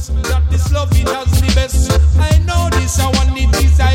best. That this love it has the best. I know this, I want it is I